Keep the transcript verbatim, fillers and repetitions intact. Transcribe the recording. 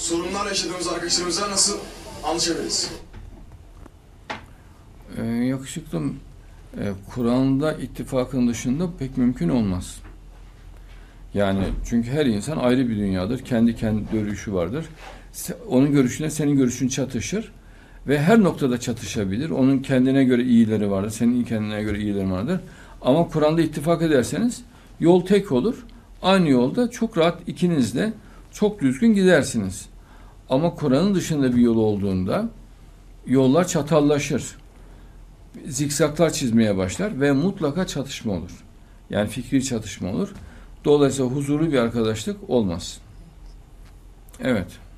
sorunlar yaşadığımız arkadaşlarımızla nasıl anlaşabiliriz? Ee, yakışıklım, e, Kur'an'da ittifakın dışında pek mümkün olmaz. Yani çünkü her insan ayrı bir dünyadır. Kendi kendi görüşü vardır. Onun görüşüne senin görüşün çatışır ve her noktada çatışabilir. Onun kendine göre iyileri vardır, senin kendine göre iyileri vardır. Ama Kur'an'da ittifak ederseniz yol tek olur. Aynı yolda çok rahat ikiniz de çok düzgün gidersiniz. Ama Kur'an'ın dışında bir yol olduğunda yollar çatallaşır. Zikzaklar çizmeye başlar ve mutlaka çatışma olur. Yani fikri çatışma olur. Dolayısıyla huzurlu bir arkadaşlık olmaz. Evet.